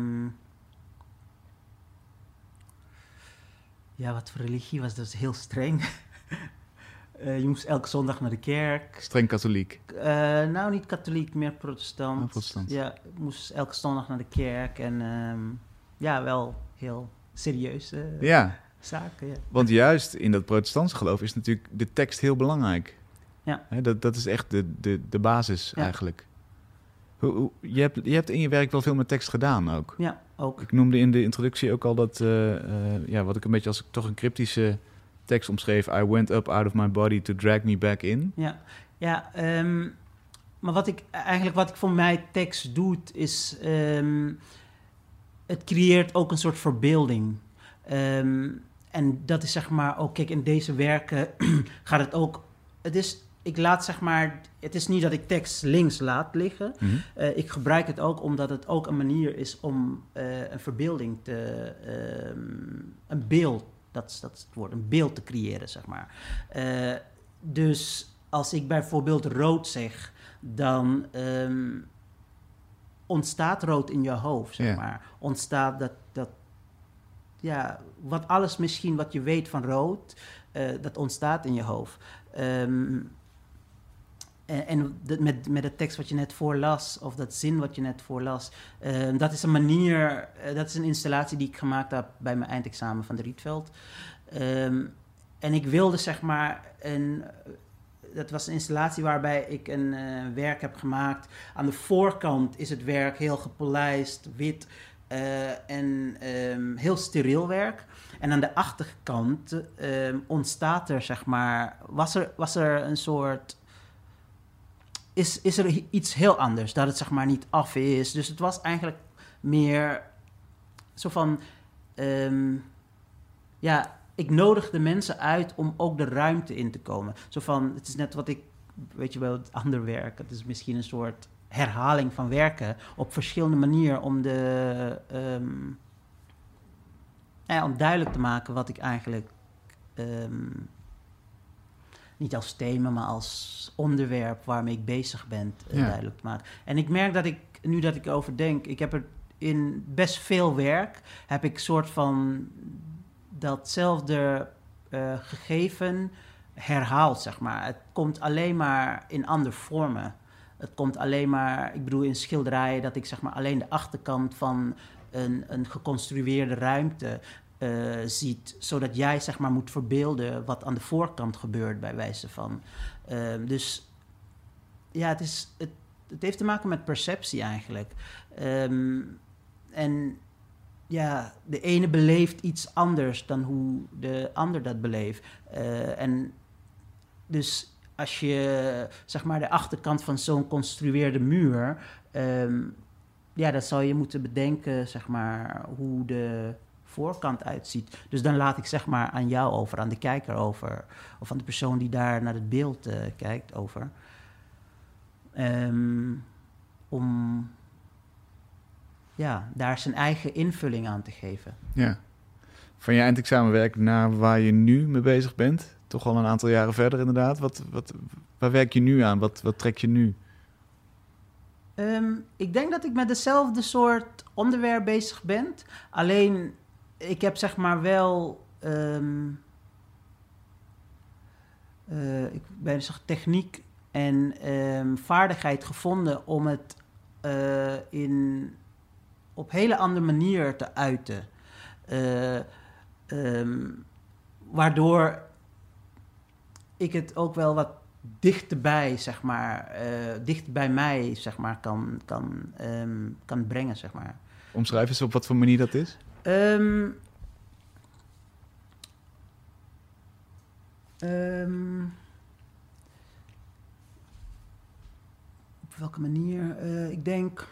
S3: wat voor religie was dat? Heel streng. Je moest elke zondag naar de kerk.
S2: Streng katholiek?
S3: Niet katholiek, meer protestant.
S2: Oh, protestant.
S3: Ja, ik moest elke zondag naar de kerk en wel heel serieuze zaken. Ja.
S2: Want juist in dat protestantse geloof is natuurlijk de tekst heel belangrijk.
S3: Ja.
S2: Dat is echt de basis eigenlijk. Je hebt in je werk wel veel met tekst gedaan ook.
S3: Ja, ook.
S2: Ik noemde in de introductie ook al dat, wat ik een beetje als toch een cryptische tekst omschreef. I went up out of my body to drag me back in.
S3: Maar wat ik voor mij tekst doet, is het creëert ook een soort verbeelding. En dat is zeg maar ook, kijk, in deze werken gaat het ook, ik laat zeg maar, het is niet dat ik tekst links laat liggen.
S2: Mm-hmm.
S3: Ik gebruik het ook omdat het ook een manier is om een verbeelding een beeld, dat is het woord, een beeld te creëren, zeg maar. Dus als ik bijvoorbeeld rood zeg, dan ontstaat rood in je hoofd, zeg maar. Ontstaat dat wat alles misschien wat je weet van rood, dat ontstaat in je hoofd. Met de tekst wat je net voorlas, of dat zin wat je net voorlas, dat is een manier, dat is een installatie die ik gemaakt heb bij mijn eindexamen van de Rietveld. En ik wilde zeg maar dat was een installatie waarbij ik een werk heb gemaakt. Aan de voorkant is het werk heel gepolijst, wit en heel steriel werk. En aan de achterkant ontstaat er, zeg maar, was er een soort, is er iets heel anders, dat het zeg maar niet af is. Dus het was eigenlijk meer zo van, ik nodig de mensen uit om ook de ruimte in te komen. Zo van, het is net wat ik, weet je wel, het ander werk. Het is misschien een soort herhaling van werken op verschillende manieren om om duidelijk te maken wat ik eigenlijk niet als thema, maar als onderwerp waarmee ik bezig ben duidelijk te maken. En ik merk dat nu dat ik erover denk, ik heb er in best veel werk, heb ik soort van datzelfde gegeven herhaald, zeg maar. Het komt alleen maar in andere vormen. Het komt alleen maar, ik bedoel in schilderijen, dat ik zeg maar alleen de achterkant van een geconstrueerde ruimte ziet, zodat jij zeg maar moet verbeelden wat aan de voorkant gebeurt, bij wijze van. Dus ja, het heeft te maken met perceptie eigenlijk. En ja, de ene beleeft iets anders dan hoe de ander dat beleeft. En dus als je zeg maar de achterkant van zo'n geconstrueerde muur, dan zou je moeten bedenken zeg maar hoe de voorkant uitziet. Dus dan laat ik zeg maar aan jou over, aan de kijker over, of aan de persoon die daar naar het beeld kijkt over. Om daar zijn eigen invulling aan te geven.
S2: Ja. Van je eindexamenwerk naar waar je nu mee bezig bent, toch al een aantal jaren verder inderdaad. Waar werk je nu aan? Wat trek je nu?
S3: Ik denk dat ik met dezelfde soort onderwerp bezig ben. Alleen, ik heb zeg maar wel ik ben zeg, techniek en vaardigheid gevonden om het op hele andere manier te uiten. Waardoor ik het ook wel wat dichterbij, zeg maar, dicht bij mij, zeg maar, kan brengen, zeg maar.
S2: Omschrijf eens op wat voor manier dat is. Op welke manier? Ik denk...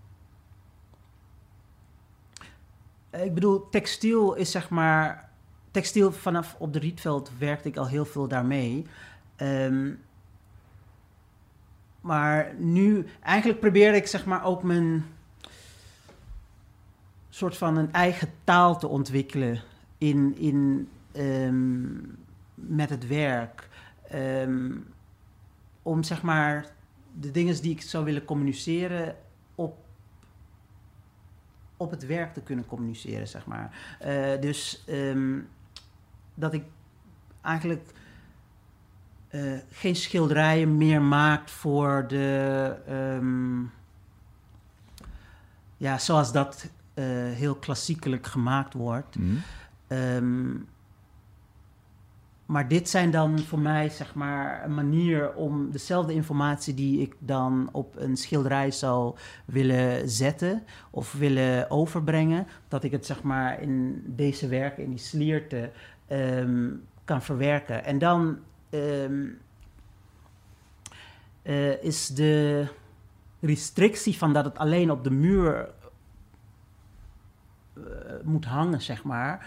S2: ik bedoel, textiel is zeg maar... Textiel vanaf op de Rietveld werkte ik al heel veel daarmee. Maar nu... Eigenlijk probeer ik zeg maar ook mijn... soort van een eigen taal te ontwikkelen met het werk. Om zeg maar de dingen die ik zou willen communiceren op het werk te kunnen communiceren, zeg maar. Dus dat ik eigenlijk geen schilderijen meer maak voor zoals dat heel klassiekelijk gemaakt wordt. Maar dit zijn dan voor mij, zeg maar, een manier om dezelfde informatie die ik dan op een schilderij zou willen zetten of willen overbrengen, dat ik het, zeg maar, in deze werken, in die slierte, kan verwerken. En dan is de restrictie van dat het alleen op de muur moet hangen, zeg maar,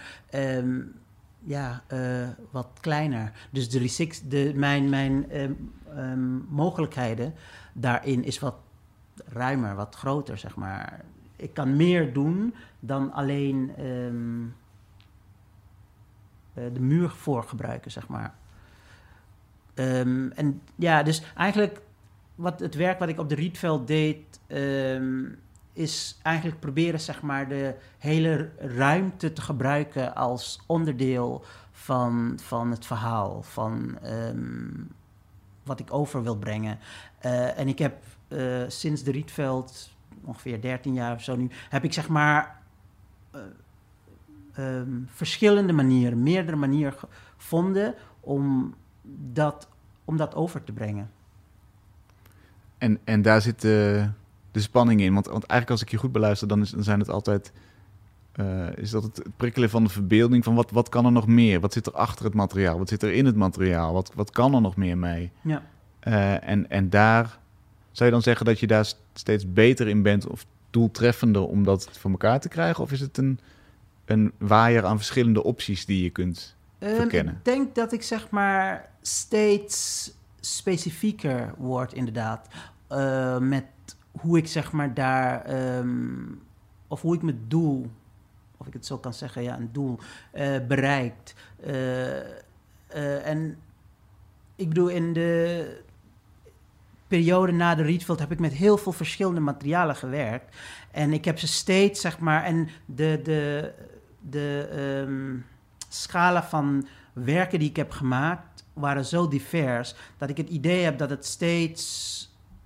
S2: wat kleiner. Dus mijn mogelijkheden daarin is wat ruimer, wat groter, zeg maar. Ik kan meer doen dan alleen de muur voor gebruiken, zeg maar. En ja, dus eigenlijk het werk wat ik op de Rietveld deed, is eigenlijk proberen, zeg maar, de hele ruimte te gebruiken als onderdeel van het verhaal, van wat ik over wil brengen. En ik heb sinds de Rietveld, ongeveer 13 jaar of zo nu, heb ik, zeg maar, verschillende manieren, meerdere manieren gevonden om dat over te brengen. En daar zit de spanning in. Want eigenlijk als ik je goed beluister, dan zijn het altijd... is dat het prikkelen van de verbeelding van wat kan er nog meer? Wat zit er achter het materiaal? Wat zit er in het materiaal? Wat kan er nog meer mee?
S3: Ja.
S2: En daar zou je dan zeggen dat je daar steeds beter in bent of doeltreffender om dat voor elkaar te krijgen? Of is het een waaier aan verschillende opties die je kunt verkennen?
S3: Ik denk dat ik, zeg maar, steeds specifieker word, inderdaad. Met hoe ik, zeg maar, daar... of hoe ik mijn doel, of ik het zo kan zeggen, ja, een doel bereikt. En ik bedoel, in de periode na de Rietveld heb ik met heel veel verschillende materialen gewerkt. En ik heb ze steeds, zeg maar... En de scala van werken die ik heb gemaakt waren zo divers dat ik het idee heb dat het steeds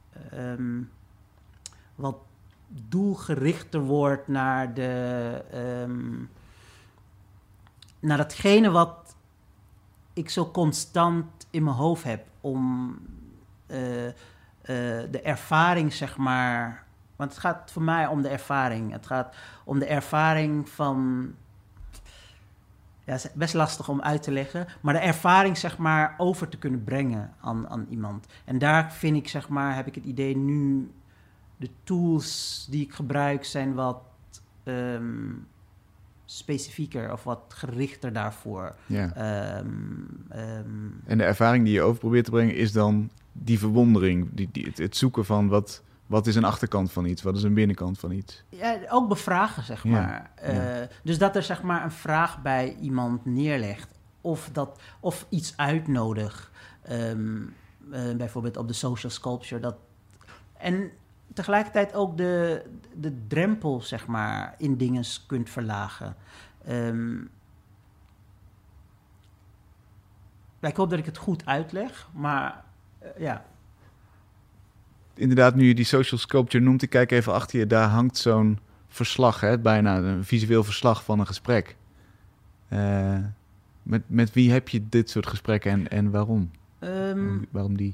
S3: wat doelgerichter wordt naar naar datgene wat ik zo constant in mijn hoofd heb om de ervaring, zeg maar... Want het gaat voor mij om de ervaring. Het gaat om de ervaring van... Ja, het is best lastig om uit te leggen. Maar de ervaring, zeg maar, over te kunnen brengen aan iemand. En daar vind ik, zeg maar, heb ik het idee nu... De tools die ik gebruik zijn wat specifieker of wat gerichter daarvoor.
S2: Ja. En de ervaring die je over probeert te brengen is dan die verwondering. Het zoeken van wat is een achterkant van iets? Wat is een binnenkant van iets?
S3: Ja, ook bevragen, zeg maar. Dus dat er, zeg maar, een vraag bij iemand neerlegt. Of iets uitnodigt. Bijvoorbeeld op de social sculpture. En tegelijkertijd ook de drempel, zeg maar, in dingen kunt verlagen. ik hoop dat ik het goed uitleg, maar ja.
S2: Inderdaad, nu je die social sculpture noemt, ik kijk even achter je, daar hangt zo'n verslag, hè? Bijna een visueel verslag van een gesprek. Met wie heb je dit soort gesprekken en waarom? Waarom die?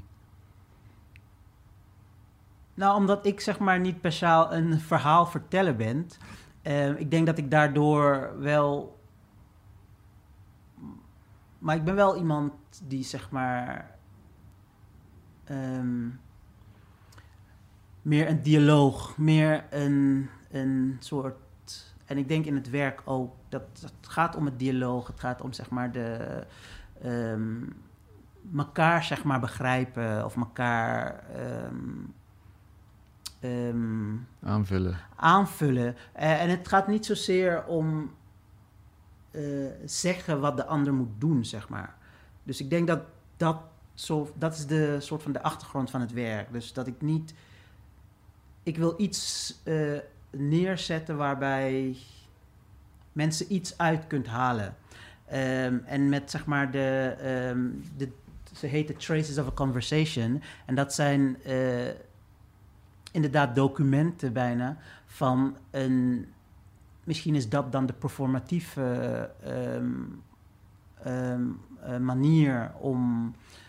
S3: Nou, omdat ik zeg maar niet speciaal een verhaal vertellen ben. Ik denk dat ik daardoor wel... Maar ik ben wel iemand die zeg maar... meer een dialoog, meer een soort... En ik denk in het werk ook, dat het gaat om het dialoog. Het gaat om zeg maar elkaar zeg maar begrijpen of elkaar... aanvullen. En het gaat niet zozeer om zeggen wat de ander moet doen, zeg maar. Dus ik denk dat is de soort van de achtergrond van het werk. Dus dat ik niet... Ik wil iets neerzetten waarbij mensen iets uit kunt halen. En met zeg maar ze heet Traces of a Conversation. En dat zijn inderdaad documenten bijna van een... Misschien is dat dan de performatieve manier om...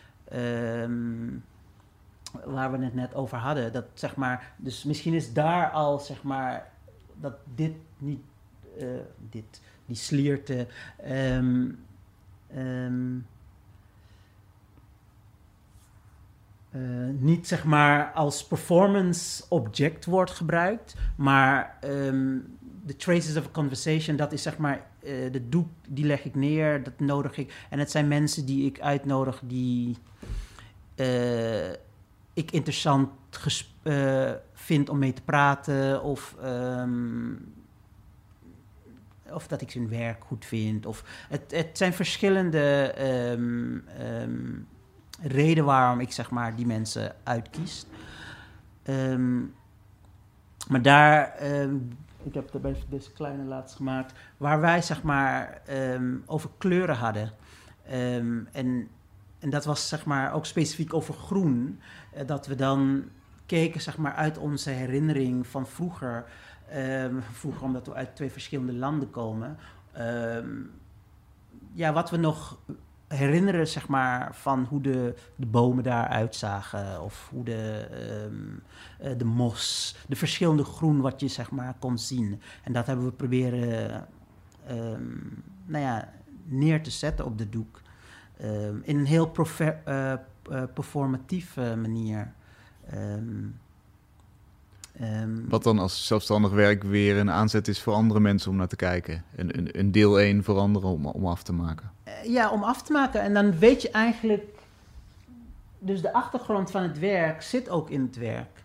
S3: waar we het net over hadden, dat zeg maar... Dus misschien is daar al zeg maar... dat dit niet... die slierte... niet zeg maar als performance object wordt gebruikt, maar de Traces of a Conversation, dat is zeg maar de doek, die leg ik neer, dat nodig ik. En het zijn mensen die ik uitnodig, die ik interessant vind om mee te praten, of dat ik hun werk goed vind. Of het zijn verschillende reden waarom ik zeg maar die mensen uitkies. Maar daar, ik heb er deze kleine laatst gemaakt, waar wij zeg maar over kleuren hadden. En dat was zeg maar ook specifiek over groen. Dat we dan keken zeg maar uit onze herinnering van vroeger. Vroeger omdat we uit 2 verschillende landen komen. Wat we nog herinneren zeg maar van hoe de bomen daar uitzagen, of hoe de mos, de verschillende groen wat je zeg maar kon zien. En dat hebben we proberen neer te zetten op de doek. In een heel performatieve manier.
S2: Wat dan als zelfstandig werk weer een aanzet is voor andere mensen om naar te kijken. Een deel 1 voor anderen om af te maken.
S3: Om af te maken. En dan weet je eigenlijk... Dus de achtergrond van het werk zit ook in het werk.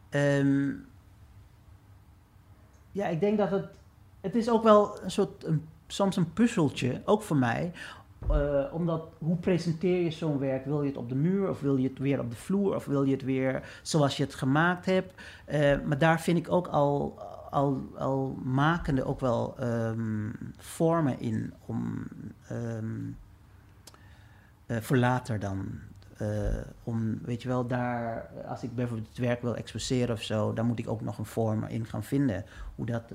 S3: Ik denk dat het is ook wel een soort... soms een puzzeltje, ook voor mij. Omdat, hoe presenteer je zo'n werk? Wil je het op de muur, of wil je het weer op de vloer, of wil je het weer zoals je het gemaakt hebt? Maar daar vind ik ook al makende ook wel vormen in om voor later dan. Om, weet je wel, daar, als ik bijvoorbeeld het werk wil exposeren of zo, dan moet ik ook nog een vorm in gaan vinden. Hoe dat...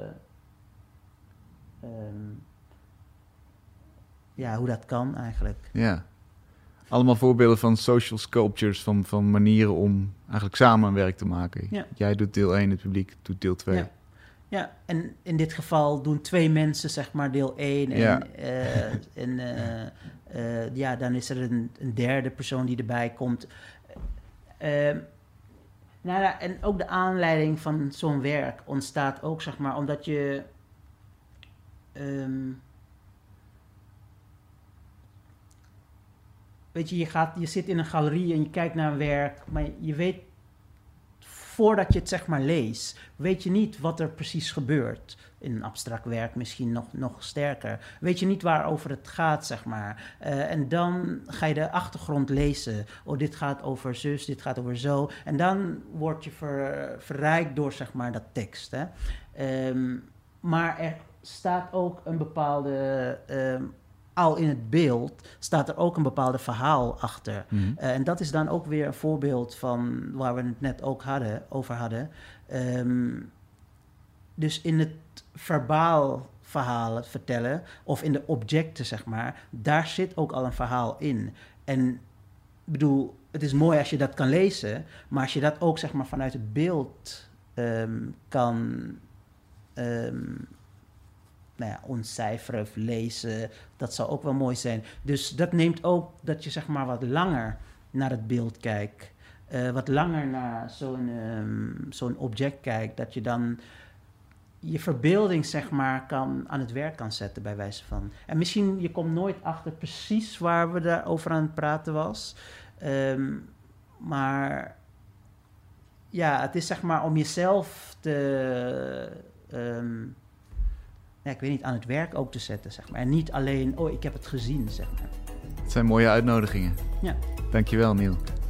S3: hoe dat kan eigenlijk.
S2: Ja. Allemaal voorbeelden van social sculptures, van manieren om eigenlijk samen een werk te maken.
S3: Ja.
S2: Jij doet deel 1, het publiek doet deel 2.
S3: Ja, en in dit geval doen 2 mensen zeg maar deel 1. Dan is er een derde persoon die erbij komt. En ook de aanleiding van zo'n werk ontstaat ook zeg maar omdat je... weet je, je zit in een galerie en je kijkt naar een werk, maar je weet, voordat je het zeg maar leest, weet je niet wat er precies gebeurt. In een abstract werk misschien nog sterker. Weet je niet waarover het gaat, zeg maar. En dan ga je de achtergrond lezen. Oh, dit gaat over zus, dit gaat over zo. En dan word je verrijkt door, zeg maar, dat tekst. Hè. Maar er staat ook een bepaalde al in het beeld staat er ook een bepaalde verhaal achter.
S2: Mhm.
S3: En dat is dan ook weer een voorbeeld van waar we het net ook over hadden. Dus in het verbaal verhaal vertellen, of in de objecten, zeg maar, daar zit ook al een verhaal in. En ik bedoel, het is mooi als je dat kan lezen, maar als je dat ook, zeg maar, vanuit het beeld kan ontcijferen of lezen, dat zou ook wel mooi zijn. Dus dat neemt ook dat je, zeg maar, wat langer naar het beeld kijkt, wat langer naar zo'n object kijkt, dat je dan je verbeelding, zeg maar, aan het werk kan zetten, bij wijze van. En misschien, je komt nooit achter precies waar we daarover aan het praten was. Maar ja, het is, zeg maar, om jezelf te ik weet niet, aan het werk ook te zetten, zeg maar. En niet alleen, ik heb het gezien, zeg maar.
S2: Het zijn mooie uitnodigingen.
S3: Ja.
S2: Dankjewel, Neil.